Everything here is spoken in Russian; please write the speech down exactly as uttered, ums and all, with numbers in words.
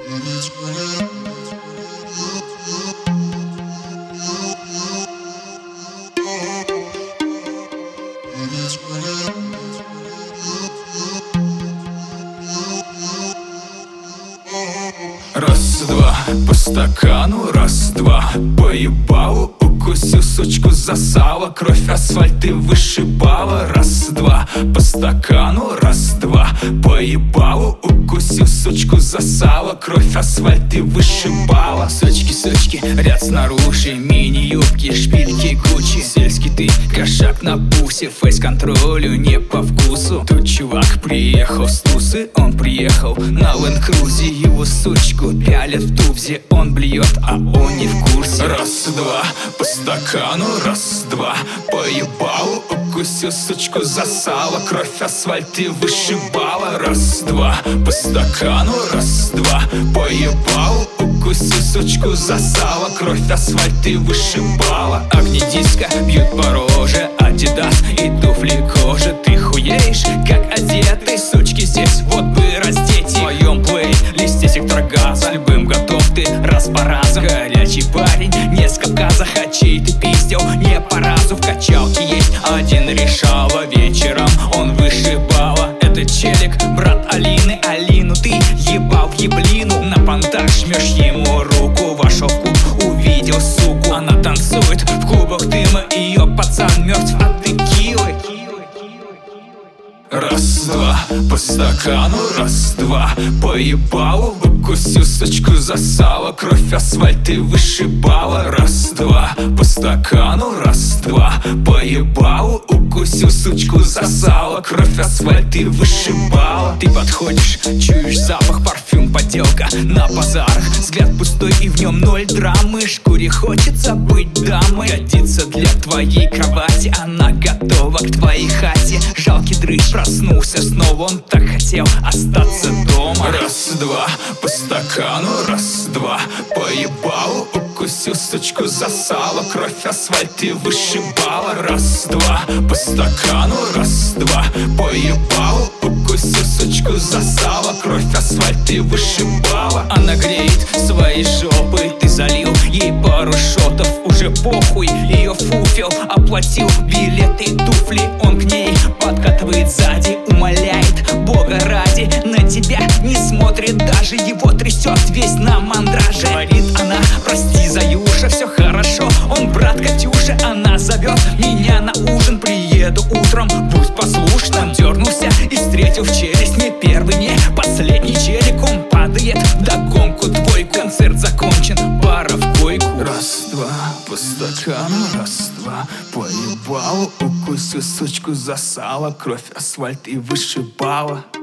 Раз-два по стакану, раз-два по ебалу. Укусил сучку за сало, кровь асфальт и вышибала. Раз-два по стакану, раз-два по ебалу. Укусил сучку за сало, кровь асфальт и вышибала. Сучки, сучки, ряд снаружи, мини-юбки, шпильки, Гуччи. Сельский ты, кошак на бусе, фейс-контролю не по вкусу. Тут чувак приехал с тусы, он приехал на ленд-крузе. Его сучку пялят в тубзе, он блюет, а он не в курсе. Раз-два по стакану, раз-два по ебалу. Укусил сучку за сало, кровь асфальт и вышибала. Раз-два по стакану, раз-два по ебалу. Укусил сучку за сало, кровь асфальт и вышибала. Огни диска бьют по роже, Адидас и туфли кожи. Ты хуеешь, как одетый, сучки здесь вот бы раздеть. В твоем плейлисте сектор газа, любым готов ты раз по разу. Горячий парень, не с Кавказа, хачей ты пиздил не по разу. В качалке есть один решала, вечером он вышибала. Это челик, брат Алины, Алину ты ебал в еблину. На понтах жмешь ему руку, вошел в клуб, увидел суку. Она танцует в клубах дыма, ее пацан мертв от текилы. Раз-два по стакану, раз-два по ебалу. Укусил сучку за сало, кровь асфальт и вышибала. Раз-два по стакану, раз-два по ебалу. Укусил сучку за сало, кровь асфальт и вышибала. Ты подходишь, чуешь запах, парфюм, подделка на базарах. Взгляд пустой и в нем ноль драмы. Шкуре хочется быть дамой, годится для твоей кровати. Она готова к твоей хате. Жалкий дрыщ проснулся снова, он так хотел остаться дома. Раз-два по стакану, раз-два по ебалу. Укусил сучку за сало, кровь асфальт и вышибала. Раз-два по стакану, раз-два по ебалу. Укусил сучку за сало, кровь асфальт и вышибала. Она греет своей жопой, ты залил ей пару шотов. Уже похуй, ее фуфел оплатил билеты и туфли. Он к ней подкатывает сзади, умоляет Бога ради. На тебя не смотрит даже, его трясет весь на мандраже. Говорит она: прости, Заюша, все хорошо. Он брат Катюша, она зовет меня на ужин. Приеду утром, будь послушным. Дернулся и встретил в челюсть не первый, не последний челик. Он падает вдогонку двойку. Концерт закончен, пара в койку. Раз-два по стакану, раз-два по ебалу. Укусил сучку за сало, кровь асфальт и вышибала.